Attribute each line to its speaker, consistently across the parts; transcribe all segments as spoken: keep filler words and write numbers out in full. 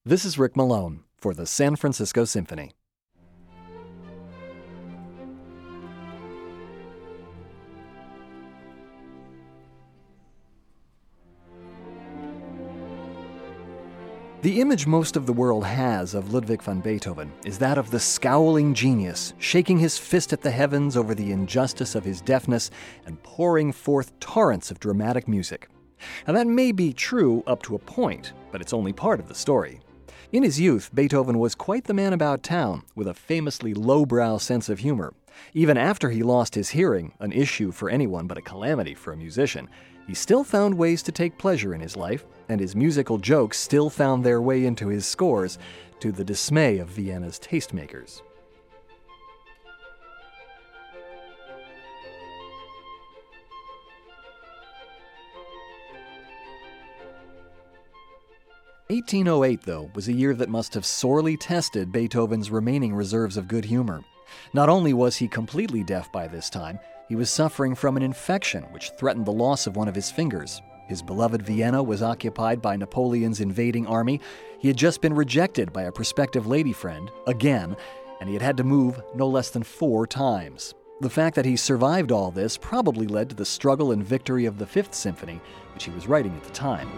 Speaker 1: This is Rick Malone for the San Francisco Symphony. The image most of the world has of Ludwig van Beethoven is that of the scowling genius, shaking his fist at the heavens over the injustice of his deafness and pouring forth torrents of dramatic music. Now that may be true up to a point, but it's only part of the story. In his youth, Beethoven was quite the man about town, with a famously lowbrow sense of humor. Even after he lost his hearing, an issue for anyone but a calamity for a musician, he still found ways to take pleasure in his life, and his musical jokes still found their way into his scores, to the dismay of Vienna's tastemakers. eighteen oh eight, though, was a year that must have sorely tested Beethoven's remaining reserves of good humor. Not only was he completely deaf by this time, he was suffering from an infection which threatened the loss of one of his fingers. His beloved Vienna was occupied by Napoleon's invading army. He had just been rejected by a prospective lady friend, again, and he had had to move no less than four times. The fact that he survived all this probably led to the struggle and victory of the Fifth Symphony, which he was writing at the time.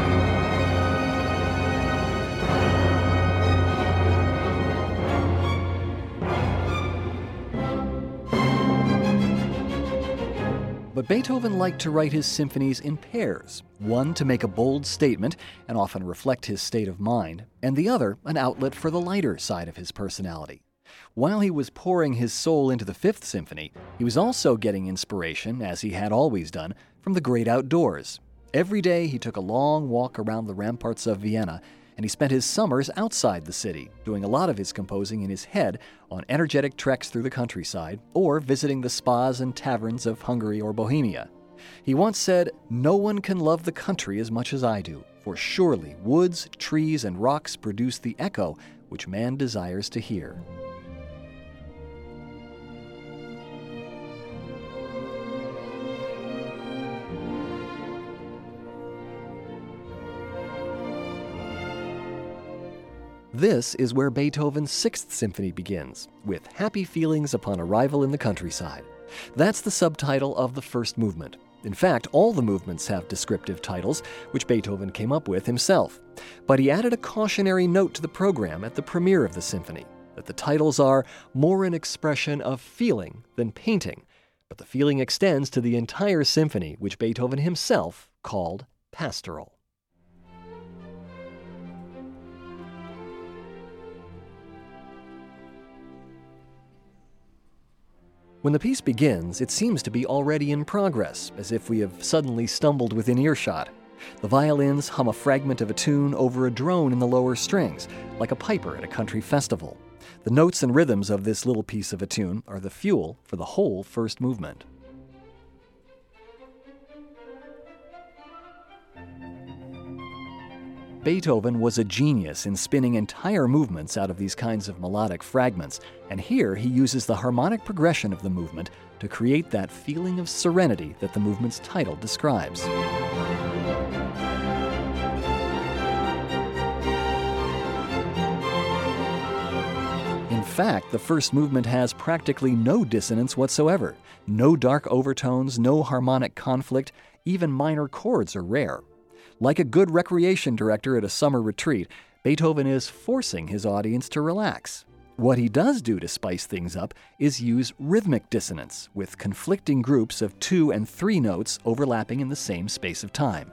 Speaker 1: But Beethoven liked to write his symphonies in pairs, one to make a bold statement and often reflect his state of mind, and the other an outlet for the lighter side of his personality. While he was pouring his soul into the Fifth Symphony, he was also getting inspiration, as he had always done, from the great outdoors. Every day he took a long walk around the ramparts of Vienna, and he spent his summers outside the city, doing a lot of his composing in his head on energetic treks through the countryside, or visiting the spas and taverns of Hungary or Bohemia. He once said, "No one can love the country as much as I do, for surely woods, trees, and rocks produce the echo which man desires to hear." This is where Beethoven's Sixth Symphony begins, with happy feelings upon arrival in the countryside. That's the subtitle of the first movement. In fact, all the movements have descriptive titles, which Beethoven came up with himself. But he added a cautionary note to the program at the premiere of the symphony, that the titles are more an expression of feeling than painting, but the feeling extends to the entire symphony, which Beethoven himself called pastoral. When the piece begins, it seems to be already in progress, as if we have suddenly stumbled within earshot. The violins hum a fragment of a tune over a drone in the lower strings, like a piper at a country festival. The notes and rhythms of this little piece of a tune are the fuel for the whole first movement. Beethoven was a genius in spinning entire movements out of these kinds of melodic fragments, and here he uses the harmonic progression of the movement to create that feeling of serenity that the movement's title describes. In fact, the first movement has practically no dissonance whatsoever, no dark overtones, no harmonic conflict, even minor chords are rare. Like a good recreation director at a summer retreat, Beethoven is forcing his audience to relax. What he does do to spice things up is use rhythmic dissonance, with conflicting groups of two and three notes overlapping in the same space of time.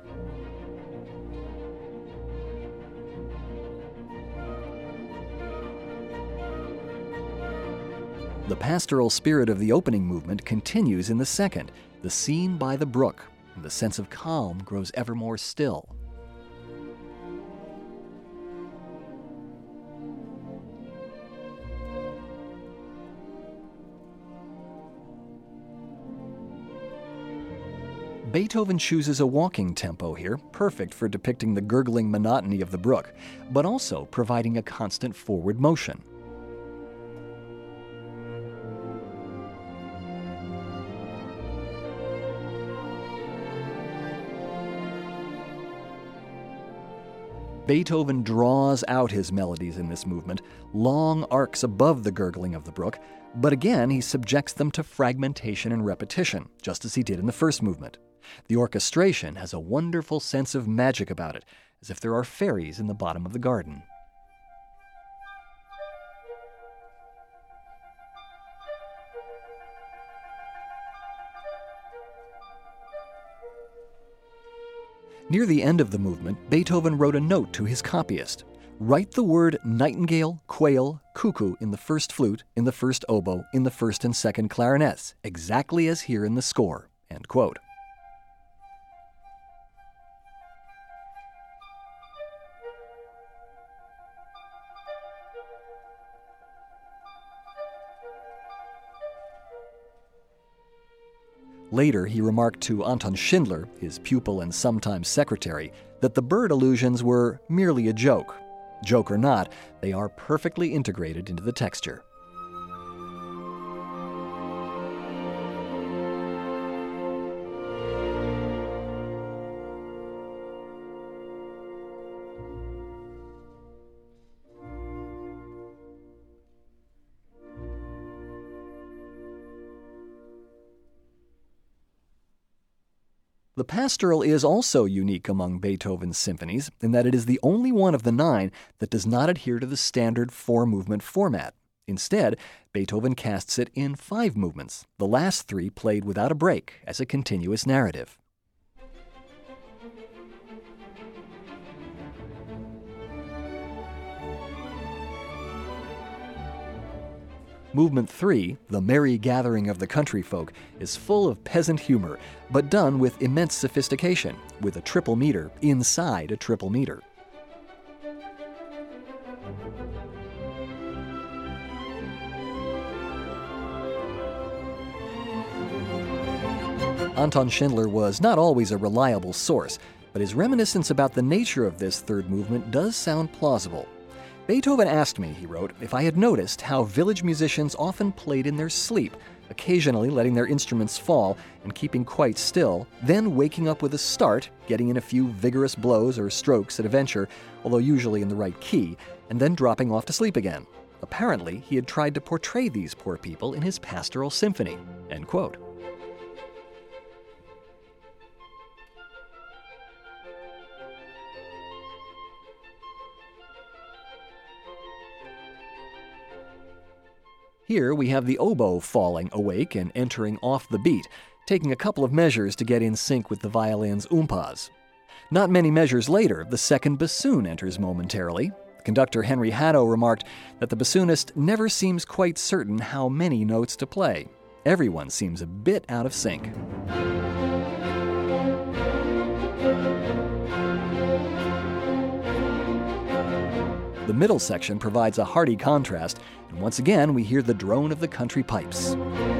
Speaker 1: The pastoral spirit of the opening movement continues in the second, the scene by the brook, and the sense of calm grows ever more still. Beethoven chooses a walking tempo here, perfect for depicting the gurgling monotony of the brook, but also providing a constant forward motion. Beethoven draws out his melodies in this movement, long arcs above the gurgling of the brook, but again he subjects them to fragmentation and repetition, just as he did in the first movement. The orchestration has a wonderful sense of magic about it, as if there are fairies in the bottom of the garden. Near the end of the movement, Beethoven wrote a note to his copyist. Write the word nightingale, quail, cuckoo in the first flute, in the first oboe, in the first and second clarinets, exactly as here in the score. End quote. Later, he remarked to Anton Schindler, his pupil and sometimes secretary, that the bird allusions were merely a joke. Joke or not, they are perfectly integrated into the texture. The Pastoral is also unique among Beethoven's symphonies in that it is the only one of the nine that does not adhere to the standard four-movement format. Instead, Beethoven casts it in five movements, the last three played without a break as a continuous narrative. Movement three, The Merry Gathering of the Country Folk, is full of peasant humor, but done with immense sophistication, with a triple meter inside a triple meter. Anton Schindler was not always a reliable source, but his reminiscence about the nature of this third movement does sound plausible. Beethoven asked me, he wrote, if I had noticed how village musicians often played in their sleep, occasionally letting their instruments fall and keeping quite still, then waking up with a start, getting in a few vigorous blows or strokes at a venture, although usually in the right key, and then dropping off to sleep again. Apparently, he had tried to portray these poor people in his Pastoral Symphony. End quote. Here we have the oboe falling awake and entering off the beat, taking a couple of measures to get in sync with the violin's umpas. Not many measures later, the second bassoon enters momentarily. Conductor Henry Haddo remarked that the bassoonist never seems quite certain how many notes to play. Everyone seems a bit out of sync. The middle section provides a hearty contrast, and once again we hear the drone of the country pipes.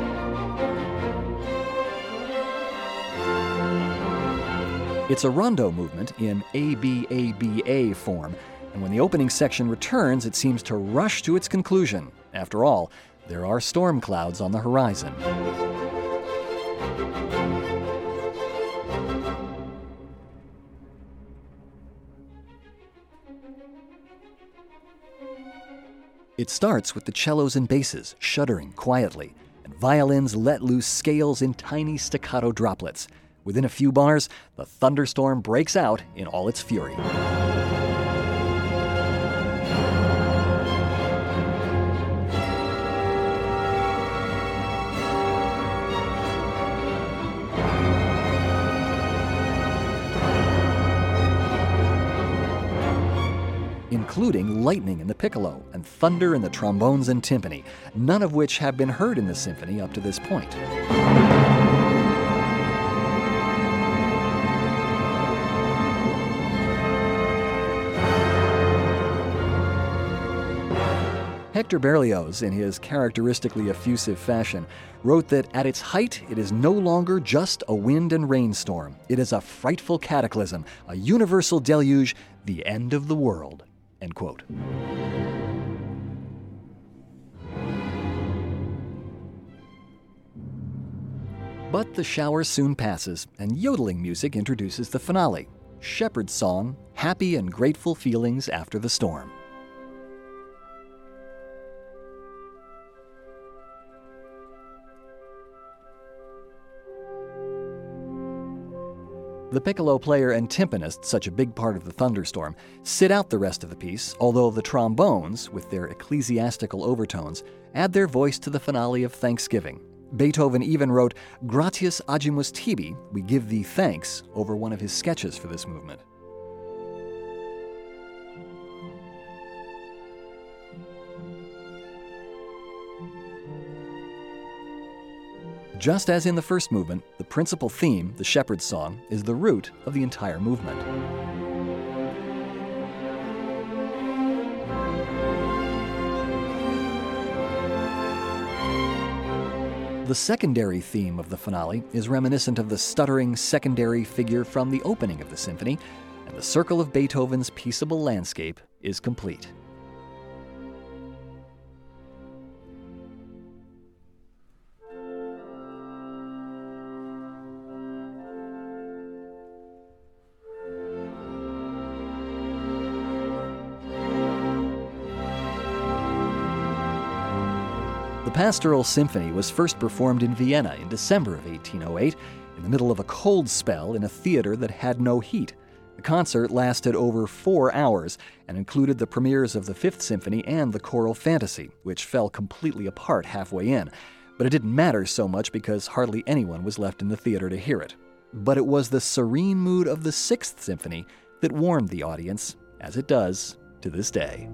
Speaker 1: It's a rondo movement in A B A B A form, and when the opening section returns, it seems to rush to its conclusion. After all, there are storm clouds on the horizon. It starts with the cellos and basses shuddering quietly, and violins let loose scales in tiny staccato droplets. Within a few bars, the thunderstorm breaks out in all its fury. Including lightning in the piccolo and thunder in the trombones and timpani, none of which have been heard in the symphony up to this point. Hector Berlioz, in his characteristically effusive fashion, wrote that at its height it is no longer just a wind and rainstorm. It is a frightful cataclysm, a universal deluge, the end of the world. End quote. But the shower soon passes, and yodeling music introduces the finale. Shepherd's Song, Happy and Grateful Feelings After the Storm. The piccolo player and timpanist, such a big part of the thunderstorm, sit out the rest of the piece, although the trombones, with their ecclesiastical overtones, add their voice to the finale of Thanksgiving. Beethoven even wrote Gratias agimus tibi, we give thee thanks, over one of his sketches for this movement. Just as in the first movement, the principal theme, the Shepherd's Song, is the root of the entire movement. The secondary theme of the finale is reminiscent of the stuttering secondary figure from the opening of the symphony, and the circle of Beethoven's peaceable landscape is complete. The Pastoral Symphony was first performed in Vienna in December of eighteen oh eight, in the middle of a cold spell in a theater that had no heat. The concert lasted over four hours and included the premieres of the Fifth Symphony and the Choral Fantasy, which fell completely apart halfway in. But it didn't matter so much because hardly anyone was left in the theater to hear it. But it was the serene mood of the Sixth Symphony that warmed the audience, as it does to this day.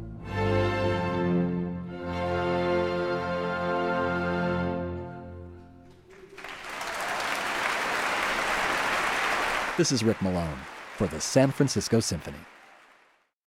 Speaker 1: This is Rick Malone for the San Francisco Symphony.